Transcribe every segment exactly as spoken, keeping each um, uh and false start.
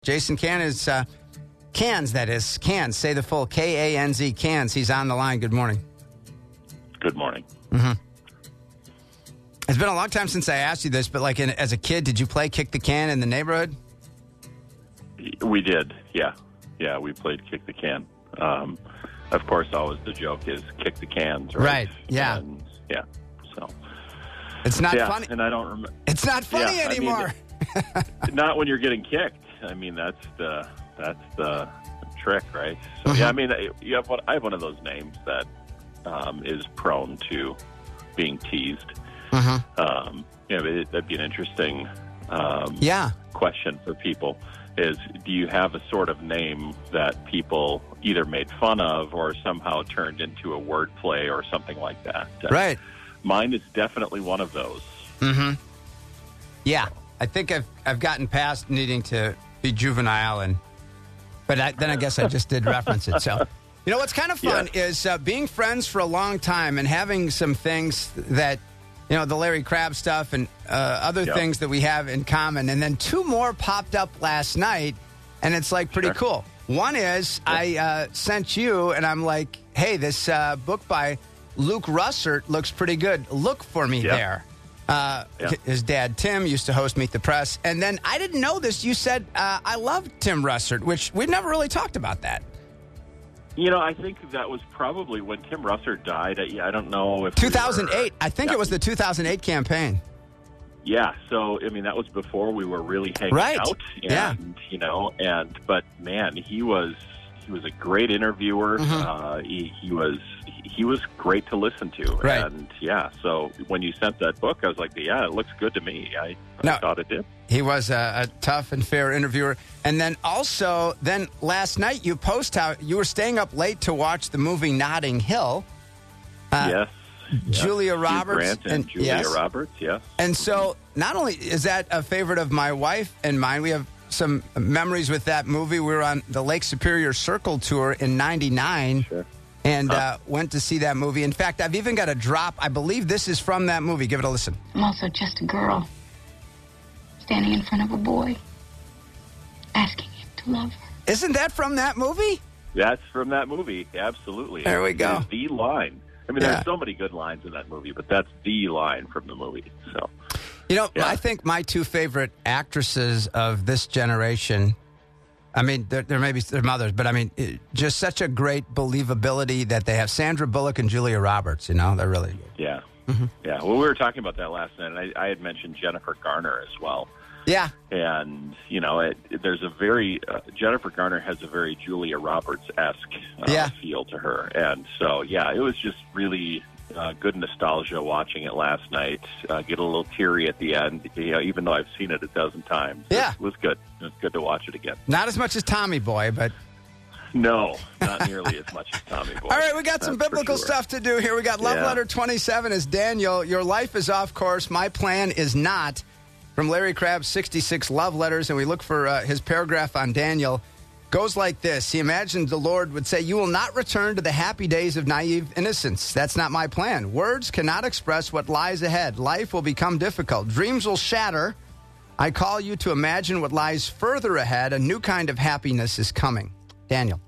Jason Can is, uh, Cans, that is. Cans, say the full K A N Z, Cans. He's on the line. Good morning. Good morning. Mm-hmm. It's been a long time since I asked you this, but like in, as a kid, did you play kick the can in the neighborhood? We did, yeah. Yeah, we played kick the can. Um, of course, always the joke is kick the cans, right? Right, yeah. And, yeah, so. It's not yeah, funny. And I don't remember. It's not funny yeah, anymore. I mean, not when you're getting kicked. I mean, that's the that's the trick, right? So, mm-hmm. yeah, I mean, you have one, I have one of those names that um, is prone to being teased. Mm-hmm. Um, you know, it, that'd be an interesting um, yeah. question for people is, do you have a sort of name that people either made fun of or somehow turned into a wordplay or something like that? Uh, right. Mine is definitely one of those. Mm-hmm. Yeah. I think I've I've gotten past needing to be juvenile, and but I, then I guess I just did reference it. So, you know, what's kind of fun yeah. is uh, being friends for a long time and having some things that, you know, the Larry Crabb stuff and uh, other yep. things that we have in common. And then two more popped up last night, and it's like pretty sure. cool. One is yep. I uh, sent you, and I'm like, hey, this uh, book by Luke Russert looks pretty good. Look for me yep. there. Uh, yeah. His dad, Tim, used to host Meet the Press. And then I didn't know this. You said, uh, I love Tim Russert, which we've never really talked about that. You know, I think that was probably when Tim Russert died. I, I don't know if two thousand eight. We were, I think yeah. it was the two thousand eight campaign. Yeah. So, I mean, that was before we were really hanging right. out. And, yeah. you know, and, but man, he was, he was a great interviewer. Mm-hmm. Uh, he, he was, he was great to listen to. Right. And yeah, so when you sent that book, I was like, yeah, it looks good to me. I, no, I thought it did. He was a, a tough and fair interviewer. And then also, then last night you post how you were staying up late to watch the movie Notting Hill. Uh, yes. Julia yes. Roberts. Grant and, and Julia yes. Roberts, yes. And so not only is that a favorite of my wife and mine, we have some memories with that movie. We were on the Lake Superior Circle tour in ninety-nine. Sure. And huh. uh, went to see that movie. In fact, I've even got a drop. I believe this is from that movie. Give it a listen. I'm also just a girl standing in front of a boy asking him to love her. Isn't that from that movie? That's from that movie. Absolutely. There we go. It's the line. I mean, yeah. there's so many good lines in that movie, but that's the line from the movie. So, you know, yeah. I think my two favorite actresses of this generation, I mean, there, there may be their mothers, but I mean, it, just such a great believability that they have. Sandra Bullock and Julia Roberts, you know, they're really good. Yeah. Mm-hmm. Yeah. Well, we were talking about that last night, and I, I had mentioned Jennifer Garner as well. Yeah. And, you know, it, it, there's a very, uh, Jennifer Garner has a very Julia Roberts-esque uh, yeah. feel to her. And so, yeah, it was just really uh, good nostalgia watching it last night. Uh, get a little teary at the end, you know, even though I've seen it a dozen times. Yeah. It was good. It was good to watch it again. Not as much as Tommy Boy, but... No, not nearly as much as Tommy Boy. All right, we got some That's biblical sure. stuff to do here. We got Love yeah. Letter twenty-seven is Daniel. Your life is off course. My plan is not. From Larry Crabb's sixty-six love letters, and we look for uh, his paragraph on Daniel. Goes like this. He imagined the Lord would say, you will not return to the happy days of naive innocence. That's not my plan. Words cannot express what lies ahead. Life will become difficult. Dreams will shatter. I call you to imagine what lies further ahead. A new kind of happiness is coming. Daniel.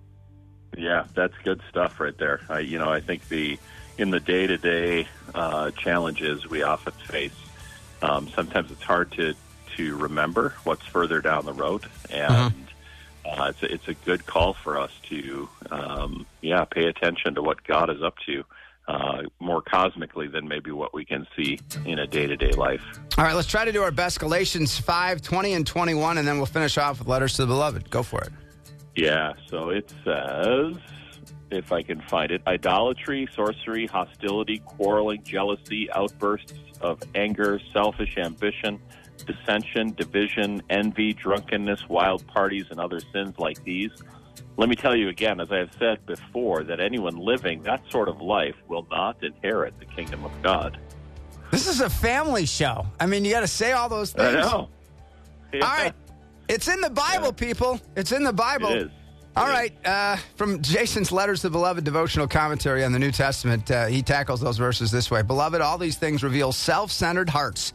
Yeah, that's good stuff right there. I, you know, I think the in the day-to-day uh, challenges we often face, um, sometimes it's hard to, to remember what's further down the road, and uh-huh. uh, it's, a, it's a good call for us to, um, yeah, pay attention to what God is up to, uh, more cosmically than maybe what we can see in a day-to-day life. All right, let's try to do our best. Galatians five, twenty, and twenty-one, and then we'll finish off with letters to the beloved. Go for it. Yeah, so it says, if I can find it, idolatry, sorcery, hostility, quarreling, jealousy, outbursts of anger, selfish ambition, dissension, division, envy, drunkenness, wild parties, and other sins like these. Let me tell you again, as I have said before, that anyone living that sort of life will not inherit the kingdom of God. This is a family show. I mean, you got to say all those things. I know. Yeah. All right. It's in the Bible, yeah. people. It's in the Bible. It is. All right. Uh, from Jason's Letters to the Beloved devotional commentary on the New Testament, uh, he tackles those verses this way. Beloved, all these things reveal self-centered hearts.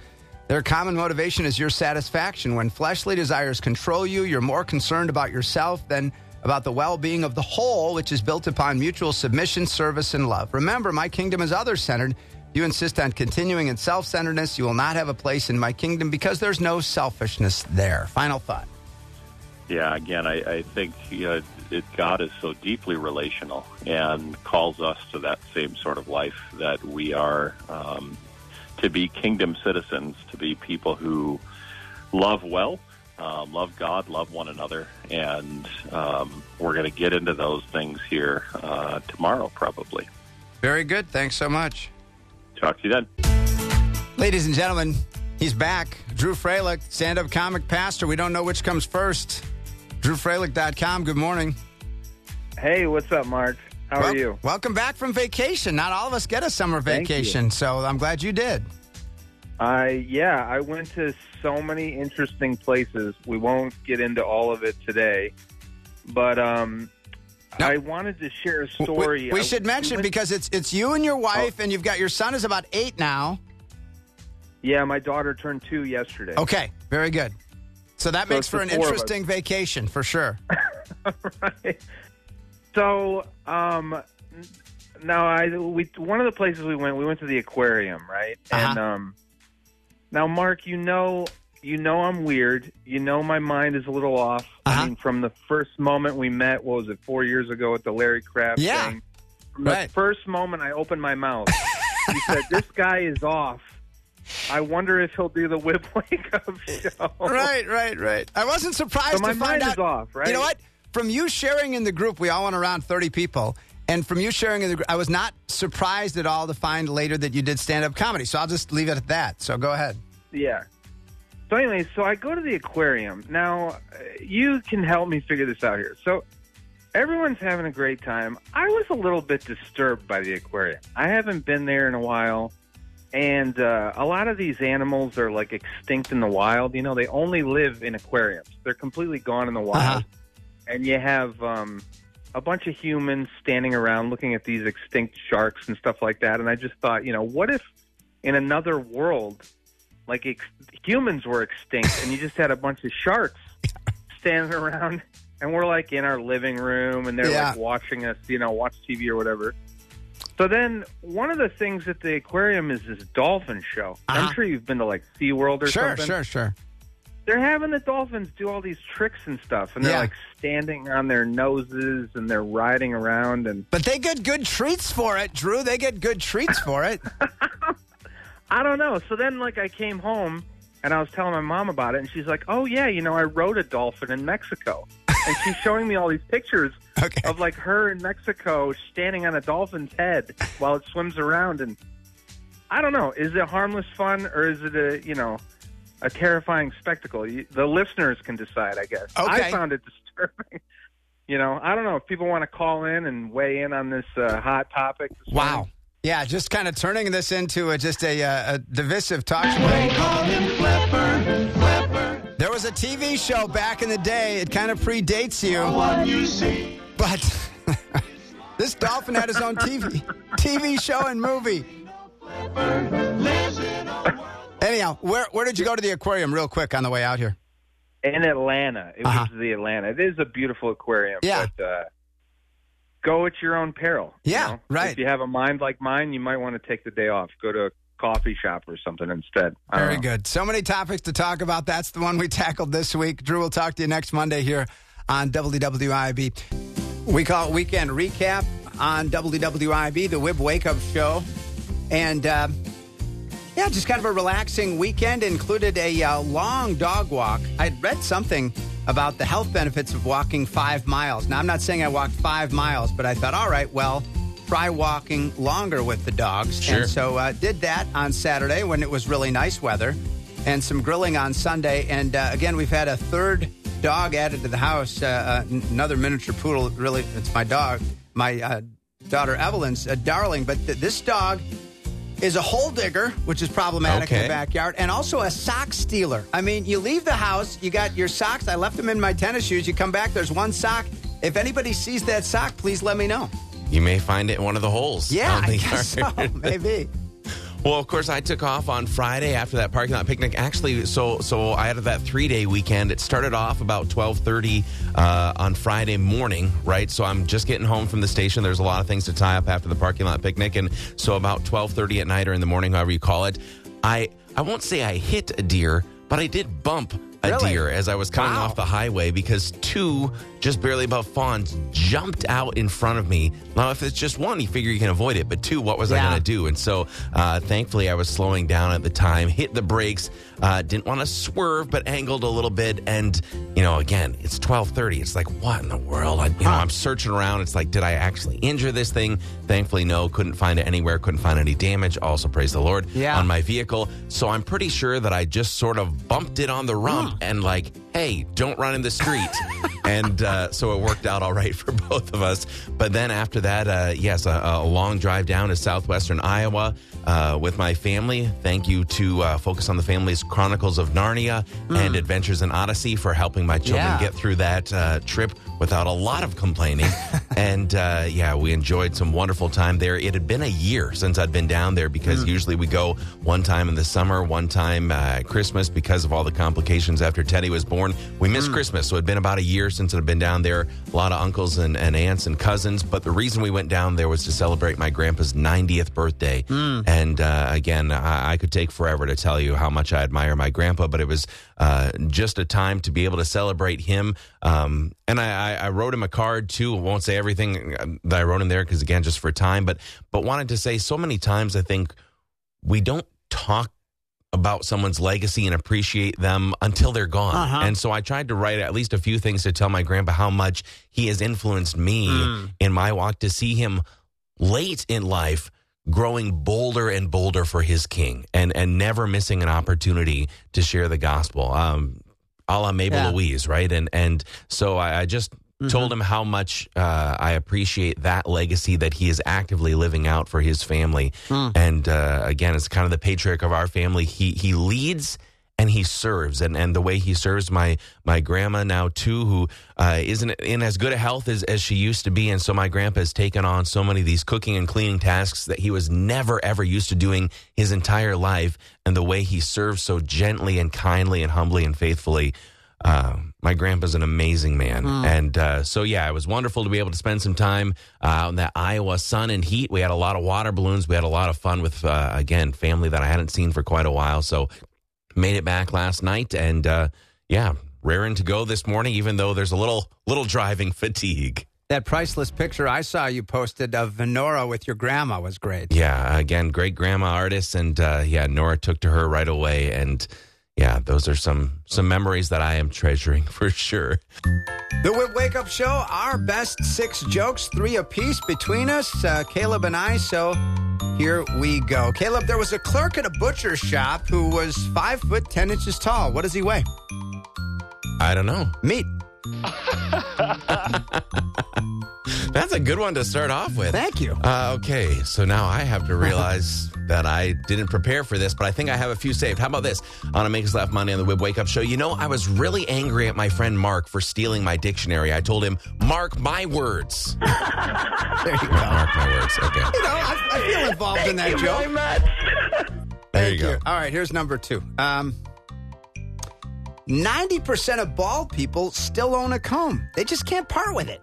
Their common motivation is your satisfaction. When fleshly desires control you, you're more concerned about yourself than about the well-being of the whole, which is built upon mutual submission, service, and love. Remember, my kingdom is other-centered. You insist on continuing in self-centeredness, you will not have a place in my kingdom because there's no selfishness there. Final thought. Yeah, again, I, I think you know, it, God is so deeply relational and calls us to that same sort of life that we are um, to be kingdom citizens, to be people who love well, uh, love God, love one another, and um, we're going to get into those things here uh, tomorrow, probably. Very good. Thanks so much. Talk to you then. Ladies and gentlemen, he's back. Drew Froelich, stand-up comic pastor. We don't know which comes first. drew froelich dot com. Good morning. Hey, what's up, Mark? How well, are you? Welcome back from vacation. Not all of us get a summer vacation, so I'm glad you did. I yeah, I went to so many interesting places. We won't get into all of it today, but um, no. I wanted to share a story. We, we I, should mention we went, because it's it's you and your wife, oh. and you've got your son is about eight now. Yeah, my daughter turned two yesterday. Okay, very good. So that so makes for an interesting vacation for sure. Right. So, um, now I we one of the places we went, we went to the aquarium, right? Uh-huh. And um, now, Mark, you know, you know, I'm weird. You know, my mind is a little off. Uh-huh. I mean, from the first moment we met, what was it, four years ago at the Larry Crabb yeah. thing? From right. the first moment I opened my mouth, he said, "This guy is off. I wonder if he'll do the Whip Wake Up show." Right, right, right. I wasn't surprised so my to find mind out. Is off, right? You know what? From you sharing in the group, we all went around thirty people, and from you sharing in the group, I was not surprised at all to find later that you did stand-up comedy. So I'll just leave it at that. So go ahead. Yeah. So anyway, so I go to the aquarium. Now, you can help me figure this out here. So everyone's having a great time. I was a little bit disturbed by the aquarium. I haven't been there in a while. And uh, a lot of these animals are like extinct in the wild. You know, they only live in aquariums. They're completely gone in the wild. Uh-huh. And you have um, a bunch of humans standing around looking at these extinct sharks and stuff like that. And I just thought, you know, what if in another world, like ex- humans were extinct and you just had a bunch of sharks standing around and we're like in our living room and they're yeah. like watching us, you know, watch T V or whatever. So then one of the things at the aquarium is this dolphin show. Uh-huh. I'm sure you've been to like SeaWorld or sure, something. Sure, sure, sure. They're having the dolphins do all these tricks and stuff, and they're yeah. like standing on their noses and they're riding around. And But they get good treats for it, Drew. They get good treats for it. I don't know. So then, like, I came home and I was telling my mom about it, and she's like, "Oh yeah, you know, I rode a dolphin in Mexico," and she's showing me all these pictures okay. of like her in Mexico standing on a dolphin's head while it swims around. And I don't know, is it harmless fun or is it a you know a terrifying spectacle? You, the listeners can decide, I guess. Okay. I found it disturbing. You know, I don't know if people want to call in and weigh in on this uh, hot topic. This Wow. morning. Yeah, just kind of turning this into a, just a, uh, a divisive talk show. They call him Flipper, Flipper. There was a T V show back in the day. It kind of predates you. The one you see. But this dolphin had his own T V, T V show and movie. Flipper lives in a world. Anyhow, where where did you go to the aquarium real quick on the way out here? In Atlanta. It Uh-huh. was the Atlanta. It is a beautiful aquarium. Yeah. But, uh, go at your own peril. you Yeah, know? right. If you have a mind like mine, you might want to take the day off. Go to a coffee shop or something instead. I don't Very know. good. So many topics to talk about. That's the one we tackled this week. Drew will talk to you next Monday here on W W I B. We call it Weekend Recap on W W I B, the Whip Wake Up Show. And, uh, yeah, just kind of a relaxing weekend. Included a uh, long dog walk. I'd read something about the health benefits of walking five miles. Now, I'm not saying I walked five miles, but I thought, all right, well, try walking longer with the dogs. Sure. And so uh, did that on Saturday when it was really nice weather, and some grilling on Sunday. And, uh, again, we've had a third dog added to the house, uh, uh, another miniature poodle. Really, it's my dog, my uh, daughter Evelyn's a darling. But th- this dog is a hole digger, which is problematic in Okay. the backyard, and also a sock stealer. I mean, you leave the house, you got your socks. I left them in my tennis shoes. You come back, there's one sock. If anybody sees that sock, please let me know. You may find it in one of the holes. Yeah, on the I guess yard. so. Maybe. Well, of course, I took off on Friday after that parking lot picnic. Actually, so so I had that three-day weekend. It started off about twelve thirty uh, on Friday morning, right? So I'm just getting home from the station. There's a lot of things to tie up after the parking lot picnic. And so about twelve thirty at night or in the morning, however you call it, I, I won't say I hit a deer, but I did bump a Really? deer as I was coming Wow. off the highway because two just barely above fawns jumped out in front of me. Now, if it's just one, you figure you can avoid it. But two, what was I Yeah. going to do? And so, uh, thankfully, I was slowing down at the time, hit the brakes, uh, didn't want to swerve, but angled a little bit. And, you know, again, it's twelve thirty. It's like, what in the world? I, you know, Huh. I'm searching around. It's like, did I actually injure this thing? Thankfully, no. Couldn't find it anywhere. Couldn't find any damage. Also, praise the Lord, Yeah. on my vehicle. So I'm pretty sure that I just sort of bumped it on the rump and like, hey, don't run in the street. and uh, so it worked out all right for both of us. But then after that, uh, yes, a, a long drive down to southwestern Iowa uh, with my family. Thank you to uh, Focus on the Family's Chronicles of Narnia and Adventures in Odyssey for helping my children Yeah. get through that uh, trip without a lot of complaining. and uh, yeah, we enjoyed some wonderful time there. It had been a year since I'd been down there because usually we go one time in the summer, one time uh, at Christmas because of all the complications after Teddy was born. We missed Christmas, so it'd been about a year since I'd been down there. A lot of uncles and, and aunts and cousins, but the reason we went down there was to celebrate my grandpa's ninetieth birthday. And uh, again, I, I could take forever to tell you how much I admire my grandpa, but it was uh, just a time to be able to celebrate him. Um, and I, I, I wrote him a card too. I won't say everything that I wrote in there because again, just for time, but but wanted to say so many times I think we don't talk about someone's legacy and appreciate them until they're gone. Uh-huh. And so I tried to write at least a few things to tell my grandpa how much he has influenced me in my walk, to see him late in life growing bolder and bolder for his king and, and never missing an opportunity to share the gospel. Um, a la Mabel Yeah. Louise, right? And and so I, I just told him how much uh, I appreciate that legacy that he is actively living out for his family. And uh, again, it's kind of the patriarch of our family. He he leads and he serves, and, and the way he serves my my grandma now too, who uh, isn't in as good a health as, as she used to be. And so my grandpa has taken on so many of these cooking and cleaning tasks that he was never ever used to doing his entire life. And the way he serves so gently and kindly and humbly and faithfully. Uh, my grandpa's an amazing man. And uh, so, yeah, it was wonderful to be able to spend some time uh, out in that Iowa sun and heat. We had a lot of water balloons. We had a lot of fun with, uh, again, family that I hadn't seen for quite a while. So made it back last night. And, uh, yeah, raring to go this morning, even though there's a little little driving fatigue. That priceless picture I saw you posted of Venora with your grandma was great. Yeah, again, great grandma artist. And, uh, yeah, Nora took to her right away. And, yeah, those are some some memories that I am treasuring for sure. The Whip Wake Up Show, our best six jokes, three apiece between us, uh, Caleb and I. So here we go. Caleb, there was a clerk at a butcher shop who was five foot ten inches tall. What does he weigh? I don't know. Meat. That's a good one to start off with. Thank you. Uh, okay, so now I have to realize that I didn't prepare for this, but I think I have a few saved. How about this? On a Make Us Laugh Monday on the Wib Wake Up Show. You know, I was really angry at my friend Mark for stealing my dictionary. I told him, mark my words. There you go. Mark my words. Okay. You know, I, I feel involved in that joke. There Thank you go. All right, here's number two. Um, ninety percent of bald people still own a comb. They just can't part with it.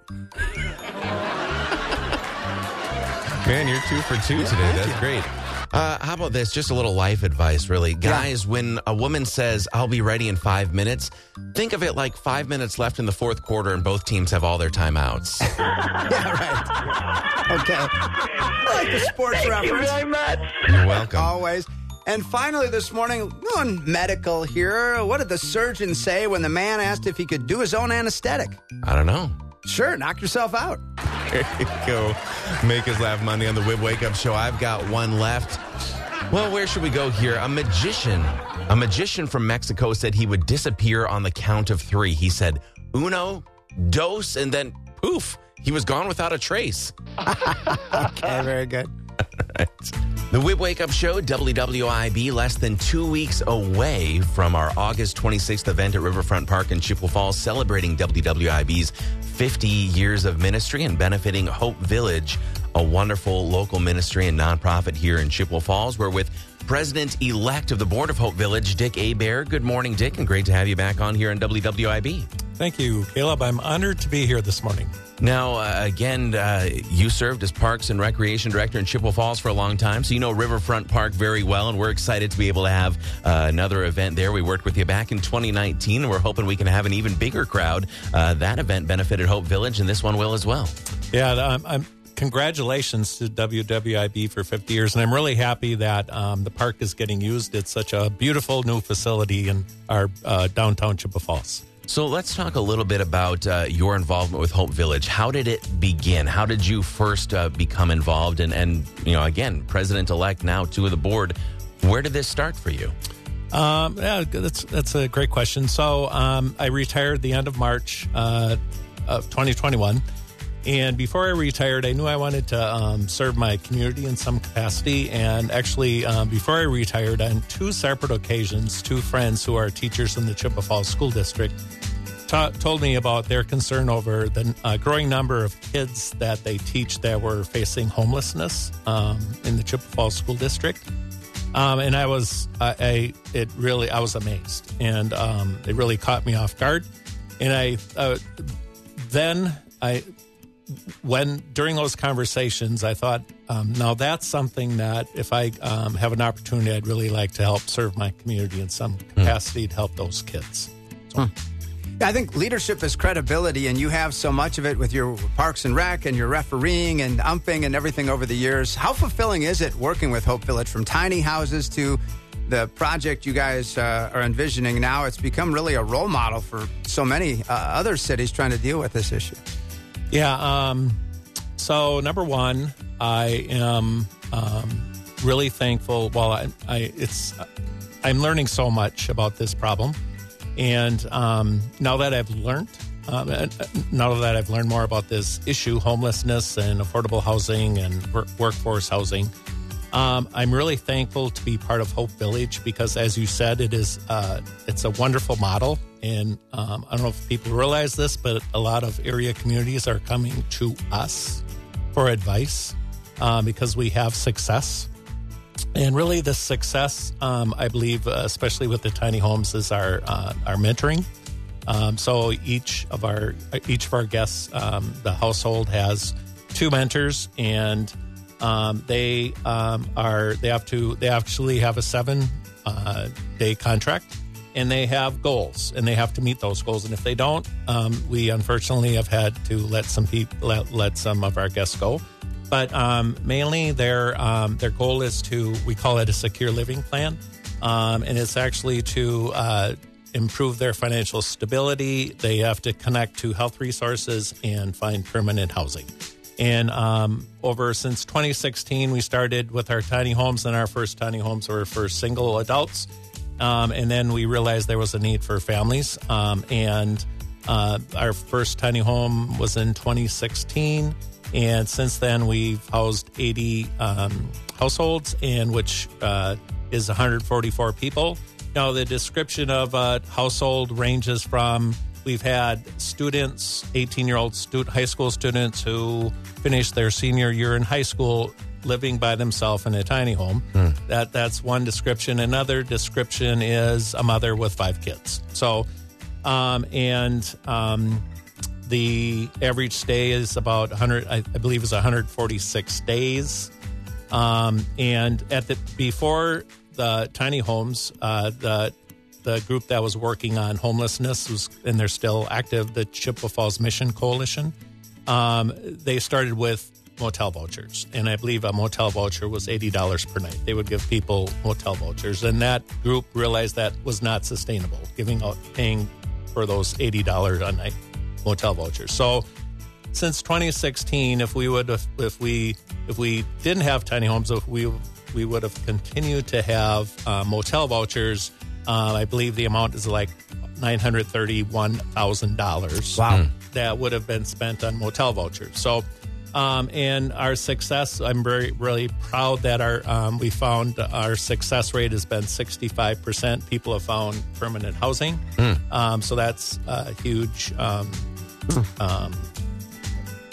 Man, you're two for two today. That's great. Uh, how about this? Just a little life advice, really. Guys, when a woman says, I'll be ready in five minutes, think of it like five minutes left in the fourth quarter and both teams have all their timeouts. Yeah, right. Okay. I like the sports reference. You're welcome. Always. And finally this morning, going medical here. What did the surgeon say when the man asked if he could do his own anesthetic? I don't know. Sure, knock yourself out. There you go. Make Us Laugh Monday on the Wib Wake Up Show. I've got one left. Well, where should we go here? A magician. A magician from Mexico said he would disappear on the count of three. He said, uno, dos, and then poof, he was gone without a trace. Okay, very good. Right. The Wib Wake Up Show, W W I B, less than two weeks away from our August twenty-sixth event at Riverfront Park in Chippewa Falls, celebrating W W I B's fifty years of ministry and benefiting Hope Village a wonderful local ministry and nonprofit here in Chippewa Falls. We're with President-elect of the Board of Hope Village, Dick Hebert. Good morning, Dick, and great to have you back on here on W W I B. Thank you, Caleb. I'm honored to be here this morning. Now, uh, again, uh, you served as Parks and Recreation Director in Chippewa Falls for a long time, so you know Riverfront Park very well, and we're excited to be able to have uh, another event there. We worked with you back in twenty nineteen, and we're hoping we can have an even bigger crowd. Uh, that event benefited Hope Village, and this one will as well. Yeah, I'm, I'm congratulations to W W I B for fifty years, and I'm really happy that um, the park is getting used. It's such a beautiful new facility in our uh, downtown Chippewa Falls. So let's talk a little bit about uh, your involvement with Hope Village. How did it begin? How did you first uh, become involved? And, and, you know, again, President-elect, now two of the board. Where did this start for you? Um, yeah, that's that's a great question. So um, I retired the end of March uh, of twenty twenty-one. And before I retired, I knew I wanted to um, serve my community in some capacity. And actually, um, before I retired, on two separate occasions, two friends who are teachers in the Chippewa Falls School District ta- told me about their concern over the uh, growing number of kids that they teach that were facing homelessness um, in the Chippewa Falls School District. Um, and I was, I, I, it really, I was amazed, and um, it really caught me off guard. And I, uh, then I. When during those conversations, I thought, um, now that's something that if I um, have an opportunity, I'd really like to help serve my community in some capacity to help those kids. So. Hmm. Yeah, I think leadership is credibility, and you have so much of it with your Parks and Rec and your refereeing and umping and everything over the years. How fulfilling is it working with Hope Village, from tiny houses to the project you guys uh, are envisioning now? It's become really a role model for so many uh, other cities trying to deal with this issue. Yeah. Um, so number one, I am um, really thankful. Well, I, I it's I'm learning so much about this problem, and um, now that I've learned, um, now that I've learned more about this issue, homelessness and affordable housing and work, workforce housing, um, I'm really thankful to be part of Hope Village, because, as you said, it is uh, it's a wonderful model. And um, I don't know if people realize this, but a lot of area communities are coming to us for advice um, because we have success. And really, the success, um, I believe, uh, especially with the tiny homes, is our uh, our mentoring. Um, so each of our each of our guests, um, the household has two mentors, and um, they um, are they have to they actually have a seven uh, day contract. And they have goals, and they have to meet those goals. And if they don't, um, we unfortunately have had to let some people let, let some of our guests go. But um, mainly, their um, their goal is to, we call it a secure living plan, um, and it's actually to uh, improve their financial stability. They have to connect to health resources and find permanent housing. And um, over since twenty sixteen, we started with our tiny homes, and our first tiny homes were for single adults. Um, and then we realized there was a need for families. Um, and uh, our first tiny home was in twenty sixteen. And since then, we've housed eighty um, households, and which uh, is one hundred forty-four people. Now, the description of a household ranges from, we've had students, eighteen-year-old stu- high school students who finished their senior year in high school living by themselves in a tiny home. Mm. That that's one description. Another description is a mother with five kids. So, um, and um, the average stay is about one hundred. I, I believe is one hundred forty-six days. Um, and at the before the tiny homes, uh, the the group that was working on homelessness was, and they're still active, the Chippewa Falls Mission Coalition. Um, they started with motel vouchers, and I believe a motel voucher was eighty dollars per night. They would give people motel vouchers, and that group realized that was not sustainable, giving out, paying for those eighty dollars a night motel vouchers. So since twenty sixteen, if we would have, if we if we didn't have tiny homes, if we we would have continued to have uh, motel vouchers. Uh, I believe the amount is like nine hundred thirty-one thousand dollars. Wow. That would have been spent on motel vouchers. So, um, and our success, I'm very, really proud that our um, we found our success rate has been sixty-five percent. People have found permanent housing. Mm. Um, so that's a huge um, um,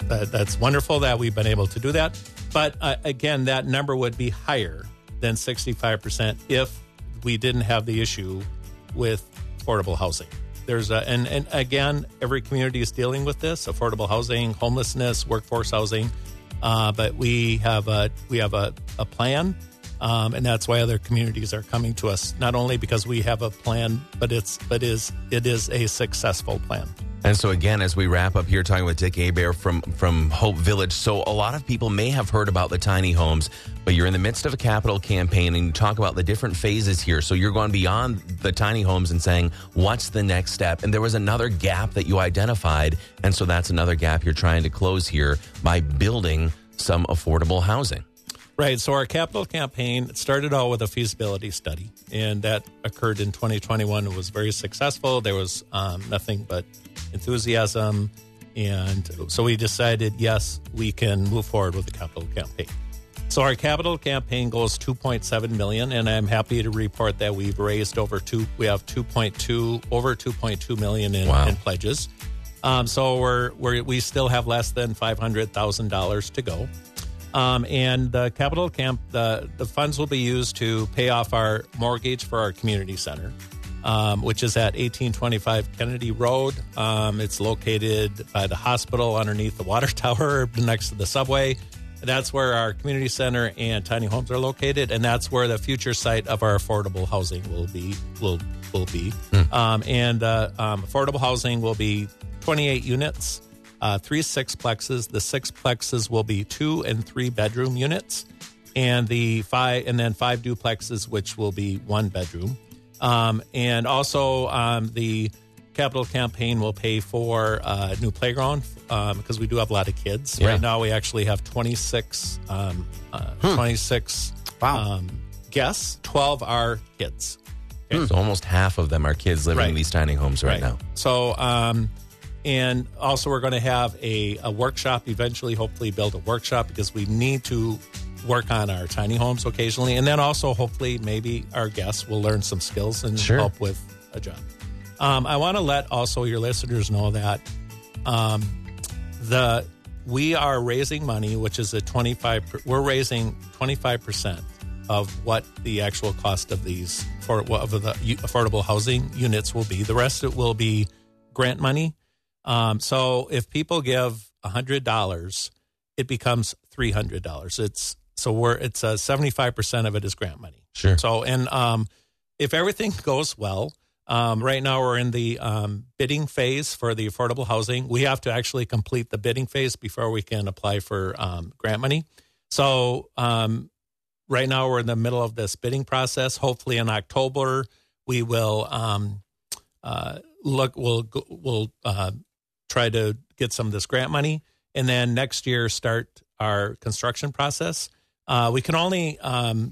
that, that's wonderful that we've been able to do that. But uh, again, that number would be higher than sixty-five percent if we didn't have the issue with affordable housing. There's a, and, and again, every community is dealing with this: affordable housing, homelessness, workforce housing. Uh, but we have a we have a, a plan, um, and that's why other communities are coming to us. Not only because we have a plan, but it's but is it is a successful plan. And so again, as we wrap up here, talking with Dick Hebert from, from Hope Village. So a lot of people may have heard about the tiny homes, but you're in the midst of a capital campaign and you talk about the different phases here. So you're going beyond the tiny homes and saying, what's the next step? And there was another gap that you identified. And so that's another gap you're trying to close here by building some affordable housing. Right. So our capital campaign started out with a feasibility study, and that occurred in twenty twenty-one. It was very successful. There was um, nothing but enthusiasm. And so we decided, yes, we can move forward with the capital campaign. So our capital campaign goes two point seven million dollars, and I'm happy to report that we've raised over two, we have two point two, over two point two million dollars in, wow. in pledges. Um, so we're, we're, we still have less than five hundred thousand dollars to go. Um, and the capital camp, the, the funds will be used to pay off our mortgage for our community center, um, which is at eighteen twenty-five Kennedy Road. Um, it's located by the hospital underneath the water tower next to the subway. That's where our community center and tiny homes are located, and that's where the future site of our affordable housing will be. Will will be, mm. um, and uh, um, affordable housing will be twenty-eight units. Uh, three sixplexes. The sixplexes will be two and three bedroom units, and the five and then five duplexes, which will be one bedroom. Um, and also, um, the capital campaign will pay for a new playground um, because we do have a lot of kids. Yeah. Right now, we actually have twenty-six, um, uh, hmm. twenty-six wow. um, guests. twelve are kids. Okay. So almost half of them are kids living Right. in these tiny homes right, Right. now. So. Um, And also, we're going to have a, a workshop eventually, hopefully build a workshop because we need to work on our tiny homes occasionally. And then also, hopefully, maybe our guests will learn some skills and Sure. help with a job. Um, I want to let also your listeners know that um, the we are raising money, which is a twenty-five. We're raising twenty-five percent of what the actual cost of these for of the affordable housing units will be. The rest it will be grant money. Um, so if people give a hundred dollars, it becomes three hundred dollars. It's so we're it's uh, seventy-five percent of it is grant money. Sure. So and um, if everything goes well, um, right now we're in the um, bidding phase for the affordable housing. We have to actually complete the bidding phase before we can apply for um, grant money. So um, right now we're in the middle of this bidding process. Hopefully in October we will um, uh, look. We'll we'll. Uh, try to get some of this grant money, and then next year start our construction process. Uh, we can only um,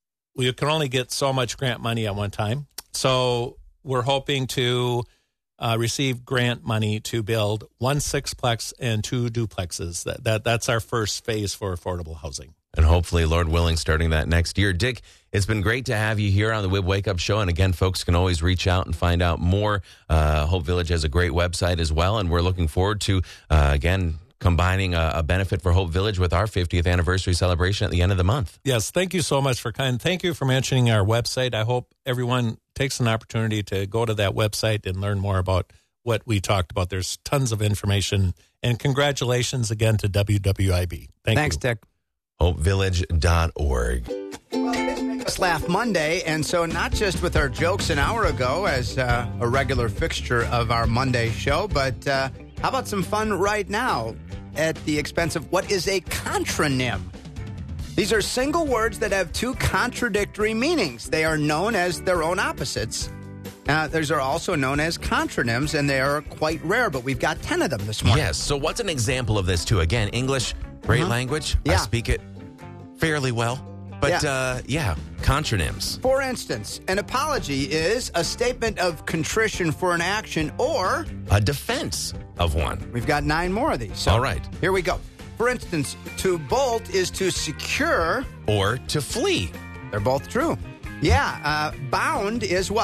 we can only get so much grant money at one time. So we're hoping to uh, receive grant money to build one sixplex and two duplexes. That, that that's our first phase for affordable housing. And hopefully, Lord willing, starting that next year. Dick, it's been great to have you here on the W I B Wake Up Show. And again, folks can always reach out and find out more. Uh, Hope Village has a great website as well. And we're looking forward to, uh, again, combining a, a benefit for Hope Village with our fiftieth anniversary celebration at the end of the month. Yes, thank you so much for kind. Thank you for mentioning our website. I hope everyone takes an opportunity to go to that website and learn more about what we talked about. There's tons of information. And congratulations again to W W I B. Thank Thanks, you. Dick. hope village dot org. Well, it is Make Us Laugh Monday, and so not just with our jokes an hour ago as uh, a regular fixture of our Monday show, but uh, how about some fun right now at the expense of what is a contronym? These are single words that have two contradictory meanings. They are known as their own opposites. Uh, these are also known as contronyms, and they are quite rare, but we've got ten of them this morning. Yes. So what's an example of this, too? Again, English, great Uh-huh. language. Yeah. I speak it fairly well. But, Yeah. uh, yeah, contronyms. For instance, an apology is a statement of contrition for an action, or A defense of one. we've got nine more of these. So All right. Here we go. For instance, to bolt is to secure. Or to flee. They're both true. Yeah. Uh, bound is what?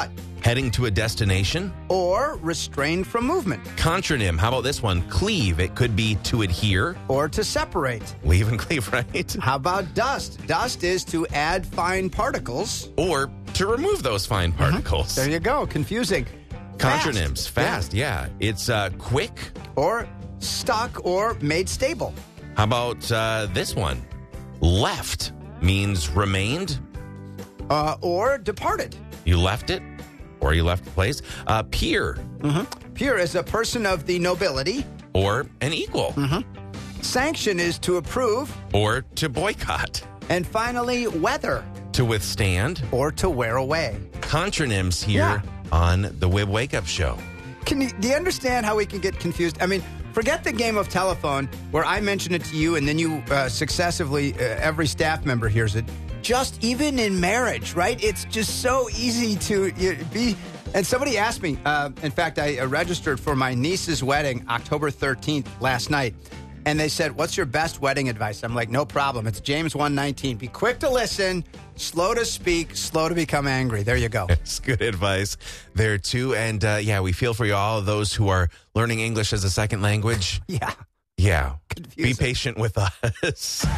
Heading to a destination. or restrain from movement, Contronym. How about this one? Cleave. It could be to adhere. or to separate. Leave and cleave, right? How about dust? Dust is to add fine particles. Or to remove those fine particles. There you go. Confusing. Contronyms. Fast, yeah. It's uh, quick. Or stuck or made stable. How about uh, this one? Left means remained. Uh, or departed. You left it, or you left the place. Uh, peer, Peer is a person of the nobility. or an equal, Sanction is to approve. or to boycott, And finally, weather to withstand. or to wear away. Contronyms here on the Wib Wake Up Show. Can you, do you understand how we can get confused? I mean, forget the game of telephone where I mention it to you and then you uh, successively, uh, every staff member hears it. Just even in marriage, right? It's just so easy to you, be. And somebody asked me, uh, in fact, I uh, registered for my niece's wedding October thirteenth last night. And they said, what's your best wedding advice? I'm like, no problem. It's James one nineteen. Be quick to listen, slow to speak, slow to become angry. There you go. It's good advice there, too. And uh, yeah, we feel for you, all of those who are learning English as a second language. Yeah. Yeah. Be Confusing. patient with us.